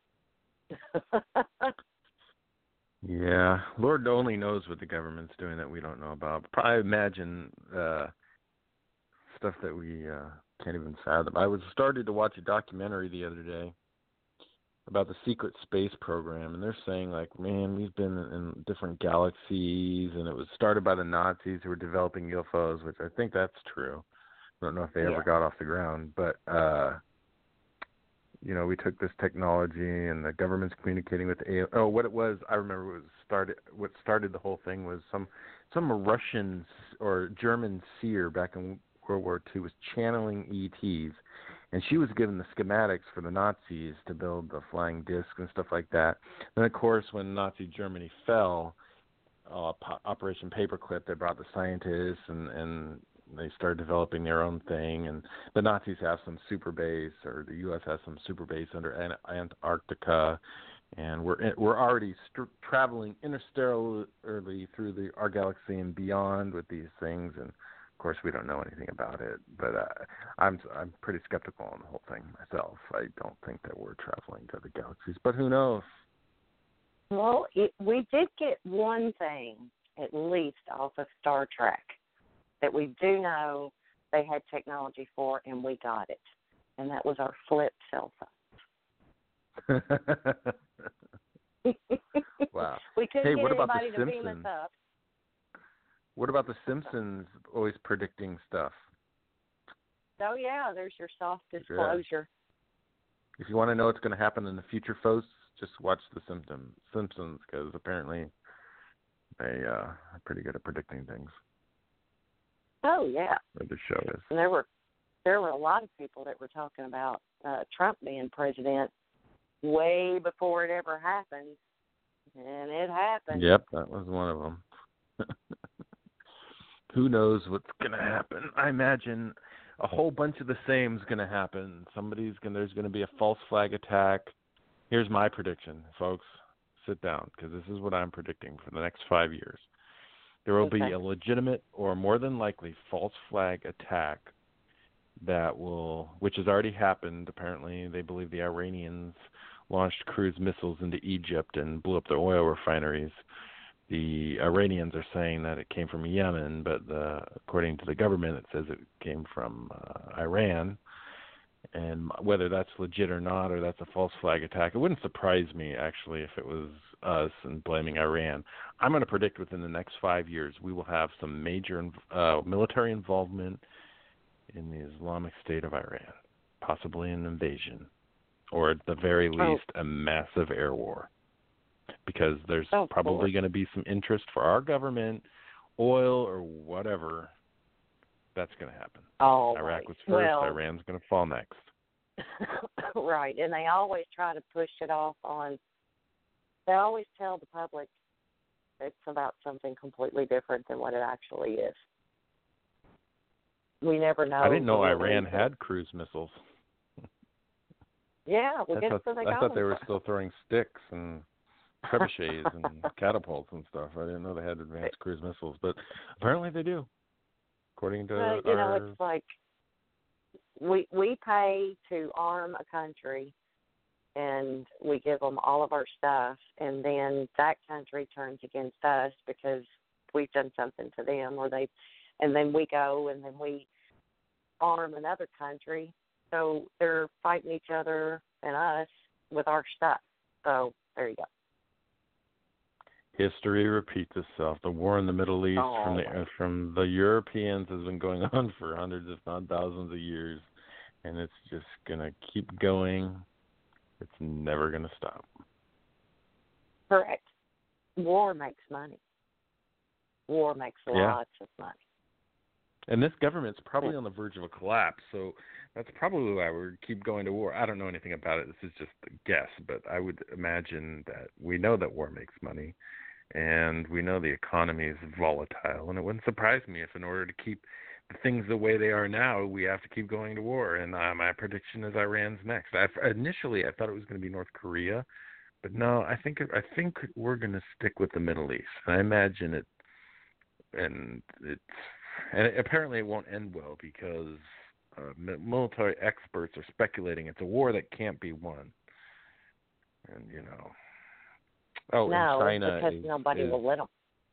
that. Yeah, Lord only knows what the government's doing that we don't know about. I imagine stuff that we can't even fathom. I started to watch a documentary the other day about the secret space program, and they're saying, like, man, we've been in different galaxies, and it was started by the Nazis who were developing UFOs, which I think that's true. I don't know if they ever got off the ground, but we took this technology, and the government's communicating with what it was. I remember what started the whole thing was some Russian or German seer back in World War II was channeling ETs, and she was given the schematics for the Nazis to build the flying disc and stuff like that. Then, of course, when Nazi Germany fell, Operation Paperclip, they brought the scientists and they started developing their own thing. And the Nazis have some super base, or the U.S. has some super base under Antarctica, and we're already traveling interstellarly through our galaxy and beyond with these things. And of course, we don't know anything about it, but I'm pretty skeptical on the whole thing myself. I don't think that we're traveling to other galaxies, but who knows? Well, we did get one thing, at least, off of Star Trek that we do know they had technology for, and we got it, and that was our flip cell phone. Wow. We couldn't get what about anybody the to beam Simpsons? us up. What about the Simpsons always predicting stuff? Oh, yeah, there's your soft disclosure. If you want to know what's going to happen in the future, folks, just watch the Simpsons, because apparently they are pretty good at predicting things. Oh, yeah. Or the show is. And there were a lot of people that were talking about Trump being president way before it ever happened, and it happened. Yep, that was one of them. Who knows what's going to happen? I imagine a whole bunch of the same is going to happen. There's going to be a false flag attack. Here's my prediction, folks. Sit down, because this is what I'm predicting for the next 5 years. There will be a legitimate or more than likely false flag attack which has already happened. Apparently, they believe the Iranians launched cruise missiles into Egypt and blew up their oil refineries. The Iranians are saying that it came from Yemen, but according to the government, it says it came from Iran. And whether that's legit or not, or that's a false flag attack, it wouldn't surprise me, actually, if it was us and blaming Iran. I'm going to predict within the next 5 years we will have some major military involvement in the Islamic State of Iran, possibly an invasion, or at the very least a massive air war, because there's probably going to be some interest for our government, oil or whatever. That's going to happen. Iraq was first, Iran's going to fall next. Right, and they always try to push it off on, they always tell the public it's about something completely different than what it actually is. We never know. I didn't know Iran had cruise missiles. Yeah, well, I thought they were still throwing sticks and trebuchets and catapults and stuff. I didn't know they had advanced cruise missiles, but apparently they do. According to it's like we pay to arm a country, and we give them all of our stuff, and then that country turns against us because we've done something to them, and then we go and then we arm another country. So they're fighting each other and us with our stuff. So there you go. History repeats itself. The war in the Middle East from the Europeans has been going on for hundreds, if not thousands of years, and it's just going to keep going. It's never going to stop. Correct. War makes money. War makes lots of money. And this government's probably on the verge of a collapse, so that's probably why we keep going to war. I don't know anything about it. This is just a guess, but I would imagine that we know that war makes money, and we know the economy is volatile, and it wouldn't surprise me if in order to keep the things the way they are now, we have to keep going to war, and my prediction is Iran's next. Initially, I thought it was going to be North Korea, but no, I think we're going to stick with the Middle East. And I imagine it, and apparently it won't end well because military experts are speculating it's a war that can't be won. And and China because nobody will let them.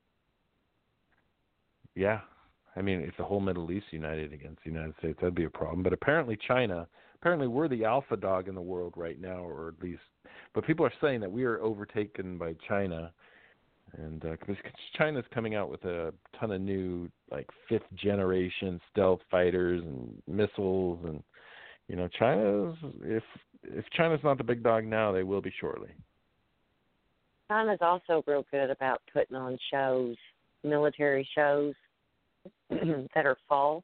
Yeah, I mean, if the whole Middle East united against the United States, that'd be a problem. But apparently we're the alpha dog in the world right now, or at least. But people are saying that we are overtaken by China. And because China's coming out with a ton of new, like, 5th generation stealth fighters and missiles, and if China's not the big dog now, they will be shortly. China's also real good about putting on shows, military shows that are false.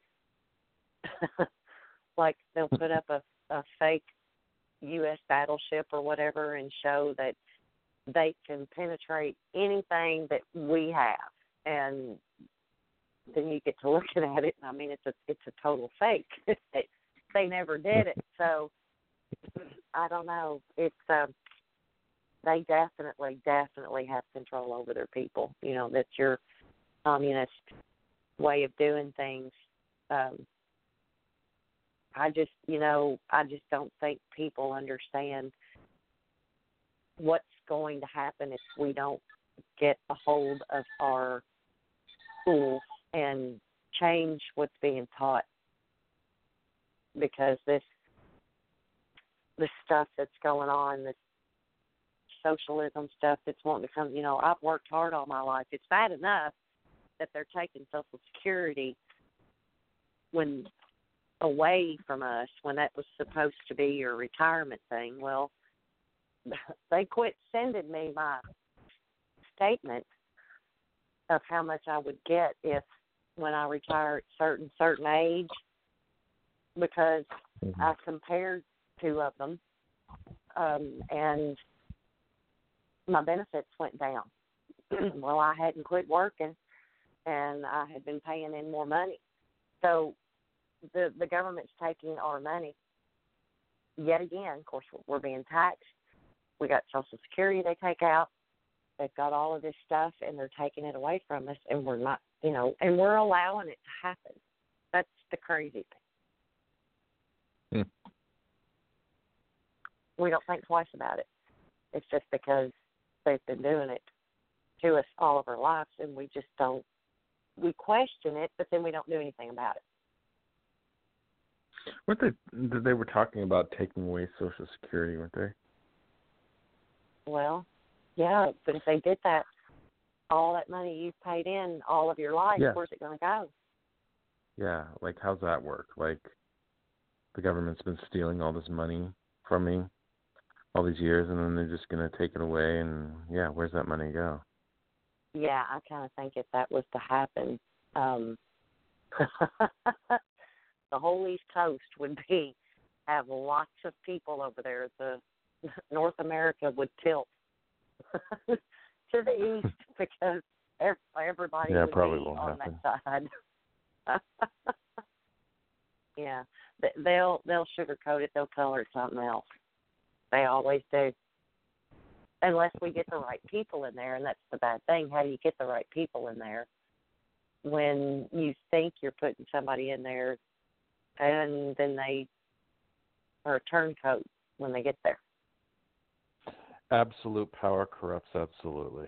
Like they'll put up a fake U.S. battleship or whatever and show that they can penetrate anything that we have, and then you get to looking at it. I mean, it's a total fake. They never did it, so I don't know. It's they definitely have control over their people. That's your communist way of doing things. I just don't think people understand what's going to happen if we don't get a hold of our schools and change what's being taught, because this stuff that's going on, this socialism stuff that's wanting to come, I've worked hard all my life. It's bad enough that they're taking Social Security away from us when that was supposed to be your retirement thing. Well, they quit sending me my statement of how much I would get when I retire at certain age, because I compared 2 of them, and my benefits went down. Well, I hadn't quit working, and I had been paying in more money. So the government's taking our money yet again. Of course, we're being taxed. We got Social Security they take out. They've got all of this stuff, and they're taking it away from us, and we're not, and we're allowing it to happen. That's the crazy thing. We don't think twice about it. It's just because they've been doing it to us all of our lives, and we just don't. We question it, but then we don't do anything about it. Weren't they were talking about taking away Social Security, weren't they? Well, yeah, but if they did that, all that money you've paid in all of your life, Yeah. where's it going to go? Yeah, like how's that work? Like the government's been stealing all this money from me all these years, and then they're just going to take it away, and yeah, where's that money go? Yeah, I kind of think if that was to happen, the whole East Coast would have lots of people over there. The North America would tilt to the east because everybody would probably be won't on happen. that side. Yeah, they'll sugarcoat it. They'll color it something else. They always do. Unless we get the right people in there, and that's the bad thing. How do you get the right people in there when you think you're putting somebody in there, and then they are a turncoat when they get there? Absolute power corrupts absolutely.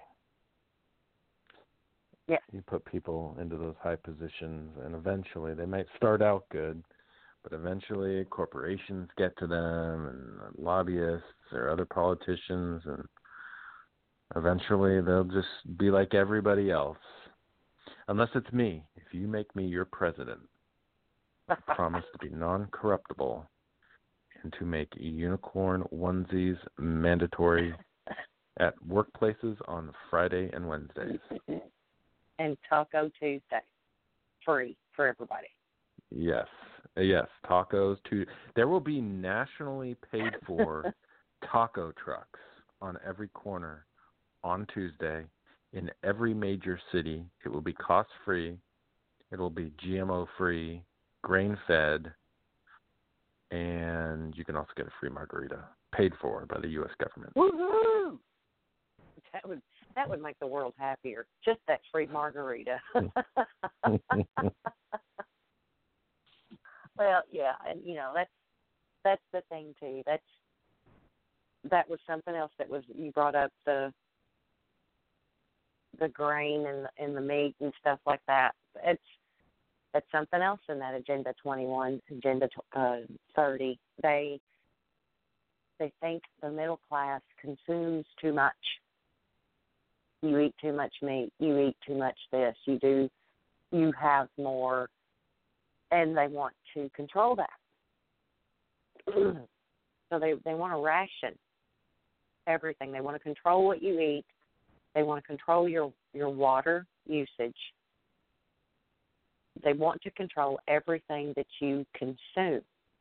Yeah. You put people into those high positions, and eventually they might start out good, but eventually corporations get to them, and lobbyists or other politicians, and eventually they'll just be like everybody else. Unless it's me. If you make me your president, I promise to be non-corruptible and to make unicorn onesies mandatory at workplaces on Friday and Wednesdays. And Taco Tuesday, free for everybody. Yes, tacos too. There will be nationally paid for taco trucks on every corner on Tuesday in every major city. It will be cost-free. It will be GMO-free, grain-fed, and you can also get a free margarita paid for by the U.S. government. Woohoo! That would make the world happier. Just that free margarita. Well, yeah, and that's the thing too. That was something else that was you brought up the grain and the meat and stuff like that. That's something else in that Agenda 21, Agenda 30. They think the middle class consumes too much. You eat too much meat. You eat too much this. You have more, and they want to control that. So they want to ration everything. They want to control what you eat. They want to control your water usage. They want to control everything that you consume.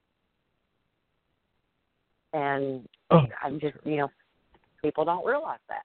And I'm just, people don't realize that.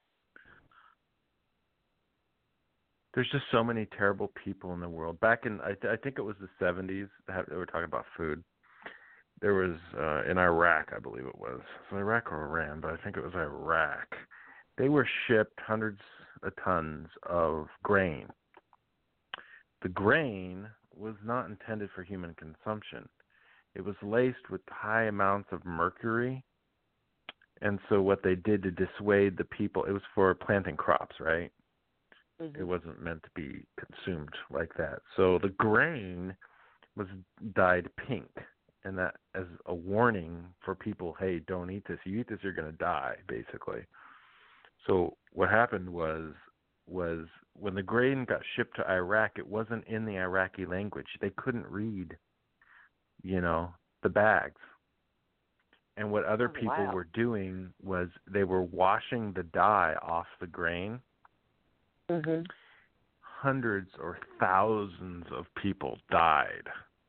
There's just so many terrible people in the world. Back in, I think it was the 70s, they were talking about food. There was, in Iraq, I believe it was. So Iraq or Iran, but I think it was Iraq. They were shipped hundreds of tons of grain. The grain was not intended for human consumption. It was laced with high amounts of mercury. And so what they did to dissuade the people, it was for planting crops, right? Mm-hmm. It wasn't meant to be consumed like that. So the grain was dyed pink, and that as a warning for people, hey, don't eat this. You eat this, you're going to die, basically. So what happened was when the grain got shipped to Iraq, it wasn't in the Iraqi language. They couldn't read, the bags. And what other people were doing was they were washing the dye off the grain. Mm-hmm. Hundreds or thousands of people died.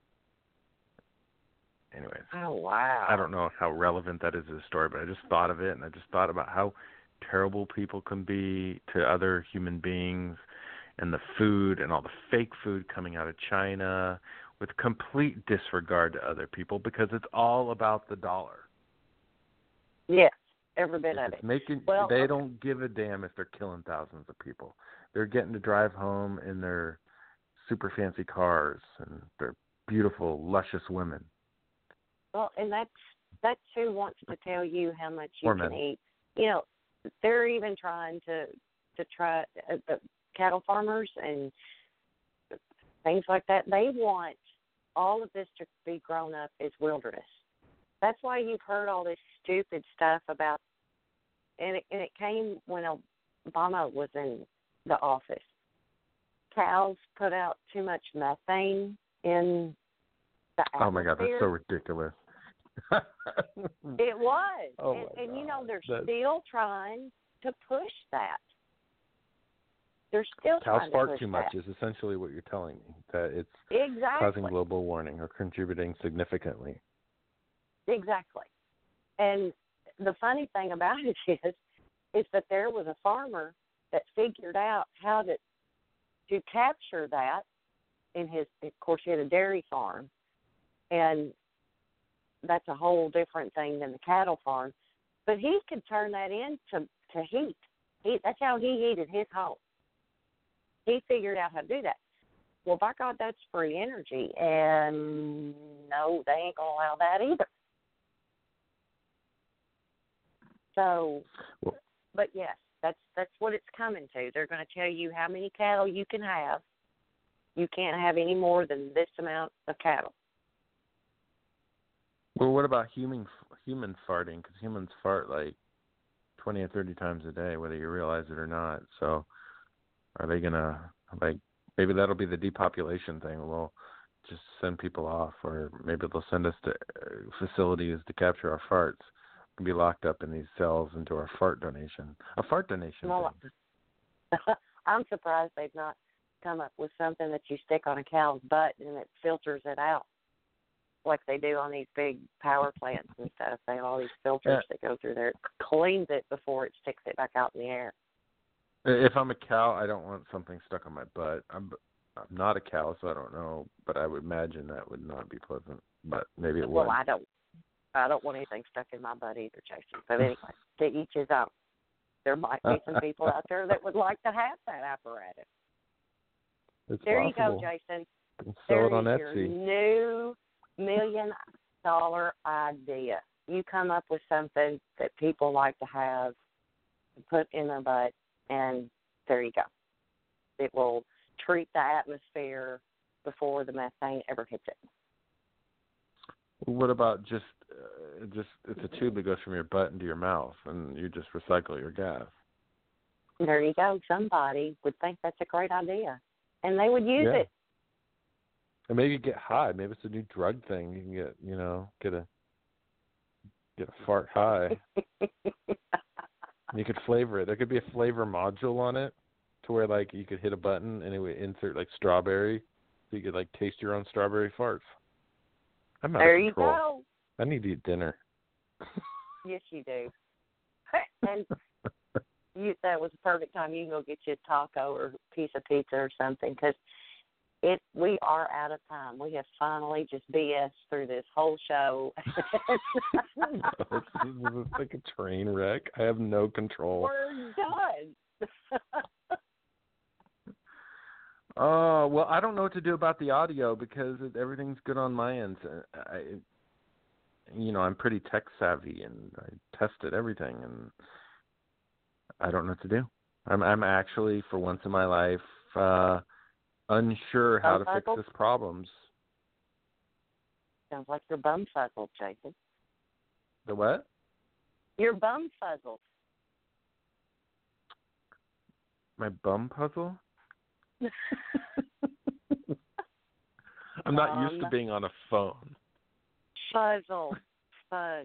Anyways. Oh, wow. I don't know how relevant that is to the story, but I just thought of it, and I just thought about how terrible people can be to other human beings, and the food and all the fake food coming out of China with complete disregard to other people because it's all about the dollar. Yes, every bit of it. They don't give a damn if they're killing thousands of people. They're getting to drive home in their super fancy cars and their beautiful, luscious women. Well, and that's who wants to tell you how much you can eat. They're even trying to try the cattle farmers and things like that. They want all of this to be grown up is wilderness. That's why you've heard all this stupid stuff about, and it came when Obama was in the office. Cows put out too much methane in the atmosphere. Oh my God, that's so ridiculous. It was. Oh and you know, they're that's... still trying to push that. They're still Cows trying to fart push too much that. is essentially what you're telling me, that it's Exactly. causing global warming or contributing significantly. Exactly. And the funny thing about it is that there was a farmer that figured out how to capture that in his, of course, he had a dairy farm, and that's a whole different thing than the cattle farm. But he could turn that into heat. That's how he heated his home. He figured out how to do that. Well, by God, that's free energy, and no, they ain't going to allow that either. So, but yes, that's what it's coming to. They're going to tell you how many cattle you can have. You can't have any more than this amount of cattle. Well, what about human farting? Because humans fart like 20 or 30 times a day, whether you realize it or not. So are they going to, like, maybe that'll be the depopulation thing. We'll just send people off, or maybe they'll send us to facilities to capture our farts and be locked up in these cells into our fart donation. A fart donation thing. I'm surprised they've not come up with something that you stick on a cow's butt and it filters it out, like they do on these big power plants and stuff. They have all these filters that go through there. It cleans it before it sticks it back out in the air. If I'm a cow, I don't want something stuck on my butt. I'm not a cow, so I don't know, but I would imagine that would not be pleasant. But maybe it would. Well, I don't want anything stuck in my butt either, Jason. But anyway, to each his own. There might be some people out there that would like to have that apparatus. It's there possible. You go, Jason. Sell it on Etsy. Etsy. Your new $1 million idea. You come up with something that people like to have, put in their butt, and there you go. It will treat the atmosphere before the methane ever hits it. What about just it's a tube that goes from your butt into your mouth, and you just recycle your gas? There you go. Somebody would think that's a great idea, and they would use it. And maybe get high. Maybe it's a new drug thing. You can get a fart high. You could flavor it. There could be a flavor module on it, to where like you could hit a button and it would insert like strawberry, so you could like taste your own strawberry farts. I'm out of control. There you go. I need to eat dinner. Yes, you do. And that was the perfect time. You can go get you a taco or a piece of pizza or something, because we are out of time. We have finally just BS through this whole show. This is like a train wreck. I have no control. We're done. Well, I don't know what to do about the audio, because everything's good on my end. I'm pretty tech savvy, and I tested everything, and I don't know what to do. I'm actually, for once in my life, unsure how to fix this problems. Sounds like you're bum-fuzzled, Jason. The what? You're bum-fuzzled. My bum puzzle? I'm not used to being on a phone. Fuzzle. Fuzz.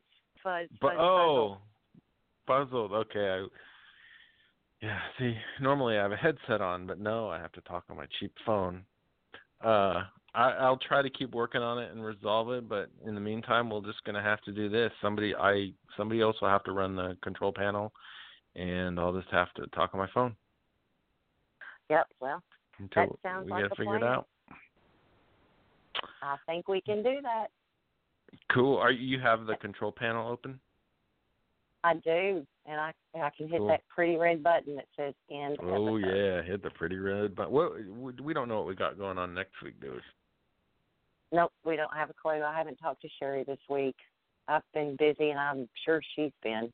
Puzzled. Okay. See, normally I have a headset on, but no, I have to talk on my cheap phone. I'll try to keep working on it and resolve it, but in the meantime, we're just going to have to do this. Somebody else will have to run the control panel, and I'll just have to talk on my phone. Yep, well, until that sounds we like get a figured plan. out. I think we can do that. Cool. You have the control panel open? I do, and I can hit Cool. that pretty red button that says end. Oh, episode. yeah, hit the pretty red button. We don't know what we got going on next week, do we? Nope, we don't have a clue. I haven't talked to Sherry this week. I've been busy, and I'm sure she's been.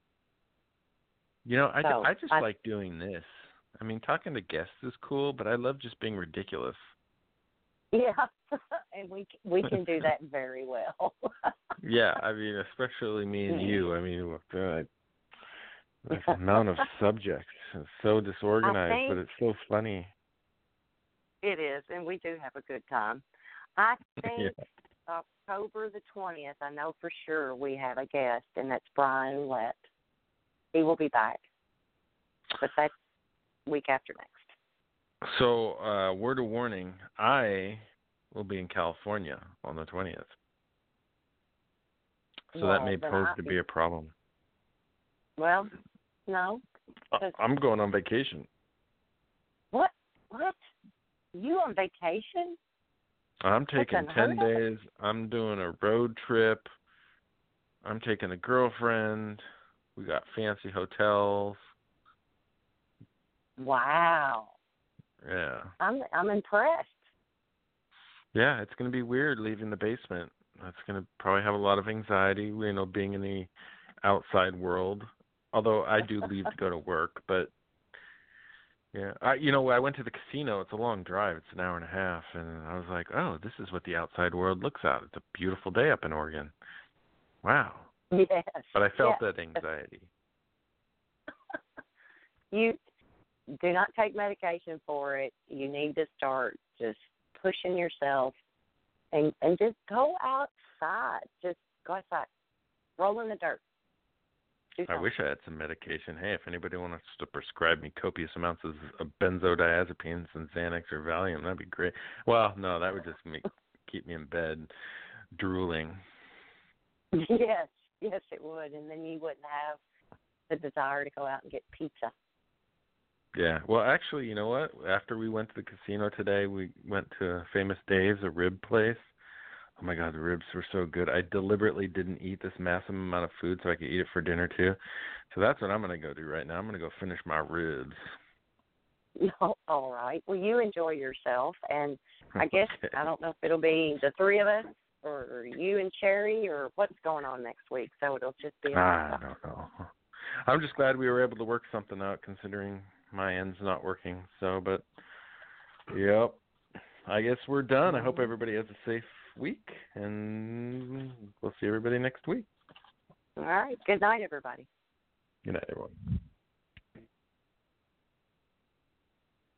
I just like doing this. I mean, talking to guests is cool, but I love just being ridiculous. Yeah, and we can do that very well. Yeah, I mean, especially me and you. I mean, the amount of subjects is so disorganized, but it's so funny. It is, and we do have a good time. I think Yeah. October the 20th, I know for sure we have a guest, and that's Brian Ouellette. He will be back, but that's week after next. So, word of warning, I will be in California on the 20th. So that may pose to be a problem. Well, no. I'm going on vacation. What? You on vacation? I'm taking 10 days. I'm doing a road trip. I'm taking a girlfriend. We got fancy hotels. Wow. Yeah. I'm impressed. Yeah, it's going to be weird leaving the basement. That's going to probably have a lot of anxiety, being in the outside world. Although I do leave to go to work, but yeah, I went to the casino. It's a long drive. It's an hour and a half, and I was like, oh, this is what the outside world looks at. It's a beautiful day up in Oregon. Wow. Yes. But I felt that anxiety. You do not take medication for it. You need to start just pushing yourself and just go outside. Just go outside. Roll in the dirt. I wish I had some medication. Hey, if anybody wants to prescribe me copious amounts of benzodiazepines and Xanax or Valium, that'd be great. Well, no, that would just keep me in bed drooling. Yes, it would. And then you wouldn't have the desire to go out and get pizza. Yeah. Well, actually, you know what? After we went to the casino today, we went to Famous Dave's, a rib place. Oh, my God, the ribs were so good. I deliberately didn't eat this massive amount of food so I could eat it for dinner, too. So that's what I'm going to go do right now. I'm going to go finish my ribs. No, all right. Well, you enjoy yourself. And I guess, I don't know if it'll be the three of us or you and Sherry or what's going on next week. So it'll just be I don't know. I'm just glad we were able to work something out considering my end's not working. So, but, yep. I guess we're done. I hope everybody has a safe week, and we'll see everybody next week. All right. Good night, everybody. Good night, everyone.